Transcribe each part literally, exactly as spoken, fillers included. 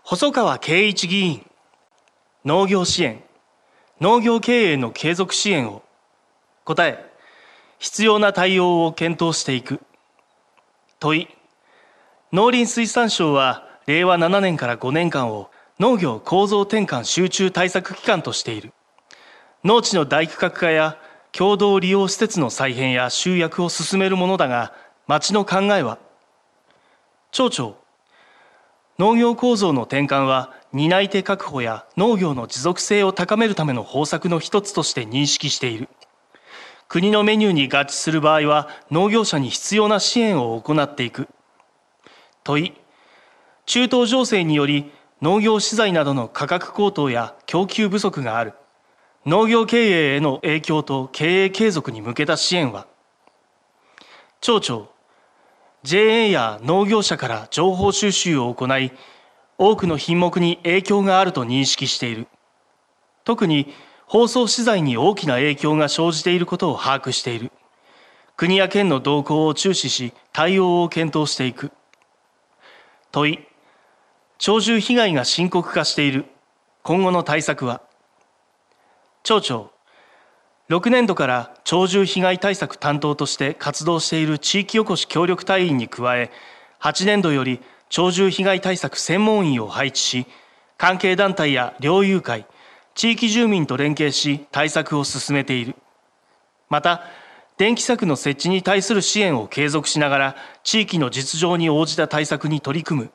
細川圭一議員、農業支援、農業経営の継続支援を。答え、必要な対応を検討していく。問い、農林水産省はれいわななねんからごねんかんを農業構造転換集中対策期間としている。農地の大区画化や共同利用施設の再編や集約を進めるものだが、町の考えは。町長、農業構造の転換は担い手確保や農業の持続性を高めるための方策の一つとして認識している。国のメニューに合致する場合は農業者に必要な支援を行っていく。問い、中東情勢により農業資材などの価格高騰や供給不足がある。農業経営への影響と経営継続に向けた支援は。町長、ジェーエー や農業者から情報収集を行い、多くの品目に影響があると認識している。特に包装資材に大きな影響が生じていることを把握している。国や県の動向を注視し、対応を検討していく。問い、鳥獣被害が深刻化している。今後の対策は。町長、ろくねんどから鳥獣被害対策担当として活動している地域おこし協力隊員に加え、はちねんどより鳥獣被害対策専門員を配置し、関係団体や猟友会、地域住民と連携し対策を進めている。また、電気柵の設置に対する支援を継続しながら、地域の実情に応じた対策に取り組む。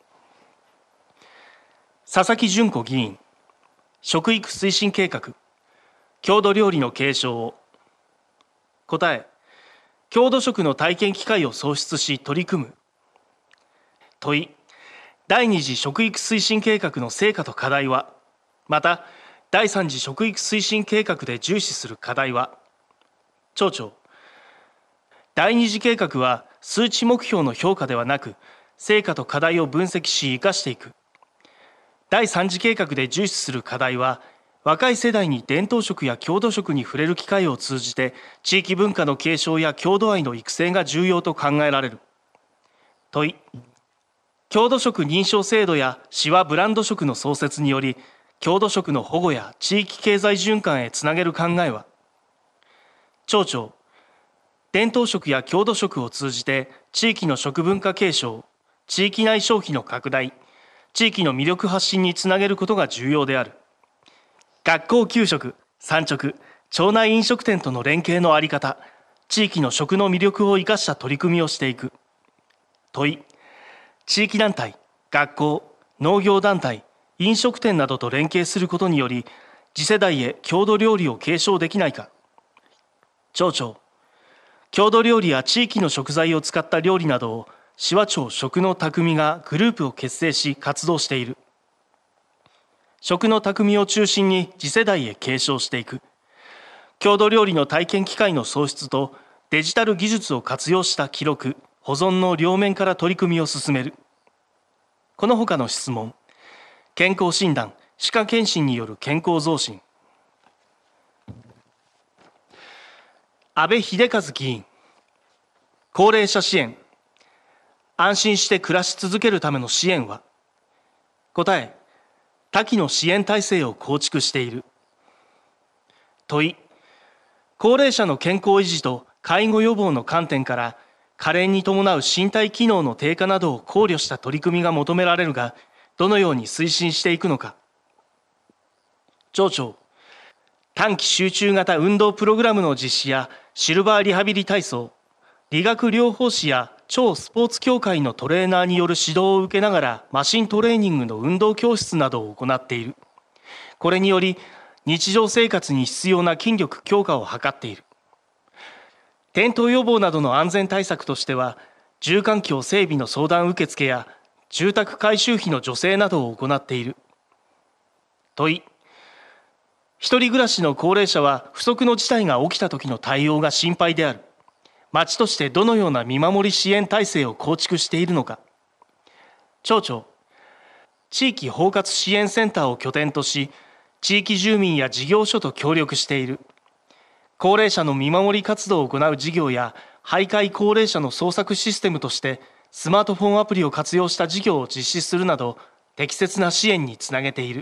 佐々木純子議員、食育推進計画、郷土料理の継承を。答え、郷土食の体験機会を創出し取り組む。問い、第二次食育推進計画の成果と課題は。また、第三次食育推進計画で重視する課題は。町長、第二次計画は数値目標の評価ではなく、成果と課題を分析し生かしていく。第三次計画で重視する課題は、若い世代に伝統食や郷土食に触れる機会を通じて、地域文化の継承や郷土愛の育成が重要と考えられる。問い、郷土食認証制度やしわブランド食の創設により、郷土食の保護や地域経済循環へつなげる考えは。町長、伝統食や郷土食を通じて地域の食文化継承、地域内消費の拡大、地域の魅力発信につなげることが重要である。学校給食、産直、町内飲食店との連携の在り方、地域の食の魅力を生かした取り組みをしていく。問い、地域団体、学校、農業団体、飲食店などと連携することにより、次世代へ郷土料理を継承できないか。町長、郷土料理や地域の食材を使った料理などを紫波町食の匠がグループを結成し活動している。食の匠を中心に次世代へ継承していく。郷土料理の体験機会の創出とデジタル技術を活用した記録、保存の両面から取り組みを進める。この他の質問。健康診断、歯科検診による健康増進。安倍秀和議員、高齢者支援、安心して暮らし続けるための支援は。答え、多岐の支援体制を構築している。問い、高齢者の健康維持と介護予防の観点から加齢に伴う身体機能の低下などを考慮した取り組みが求められるが、どのように推進していくのか。町長、短期集中型運動プログラムの実施やシルバーリハビリ体操、理学療法士や超スポーツ協会のトレーナーによる指導を受けながらマシントレーニングの運動教室などを行っている。これにより日常生活に必要な筋力強化を図っている。転倒予防などの安全対策としては、住環境整備の相談受付や住宅改修費の助成などを行っている。問い、一人暮らしの高齢者は不測の事態が起きた時の対応が心配である。町としてどのような見守り支援体制を構築しているのか。町長、地域包括支援センターを拠点とし、地域住民や事業所と協力している。高齢者の見守り活動を行う事業や徘徊高齢者の捜索システムとしてスマートフォンアプリを活用した事業を実施するなど、 適切な支援につなげている。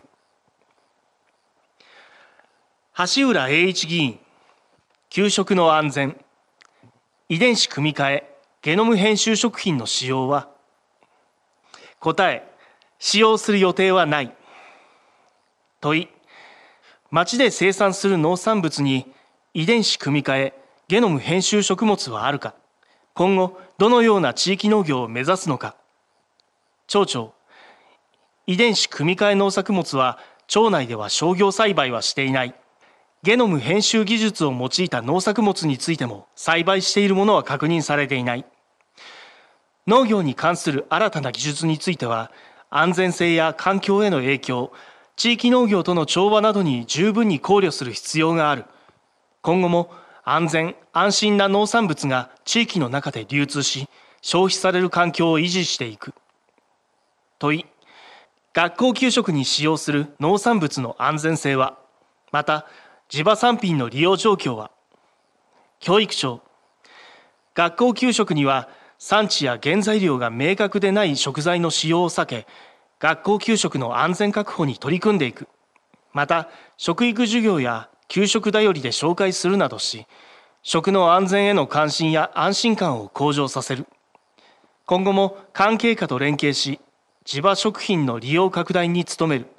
橋浦英一議員、給食の安全、遺伝子組み換え、ゲノム編集食品の使用は、答え、使用する予定はない。問い、町で生産する農産物に遺伝子組み換え、ゲノム編集食物はあるか。今後、どのような地域農業を目指すのか。町長、遺伝子組み換え農作物は町内では商業栽培はしていない。ゲノム編集技術を用いた農作物についても栽培しているものは確認されていない。農業に関する新たな技術については、安全性や環境への影響、地域農業との調和などに十分に考慮する必要がある。今後も安全・安心な農産物が地域の中で流通し、消費される環境を維持していく。問い、学校給食に使用する農産物の安全性は、また地場産品の利用状況は。教育長、学校給食には産地や原材料が明確でない食材の使用を避け、学校給食の安全確保に取り組んでいく。また、食育授業や給食だよりで紹介するなどし、食の安全への関心や安心感を向上させる。今後も関係課と連携し、地場食品の利用拡大に努める。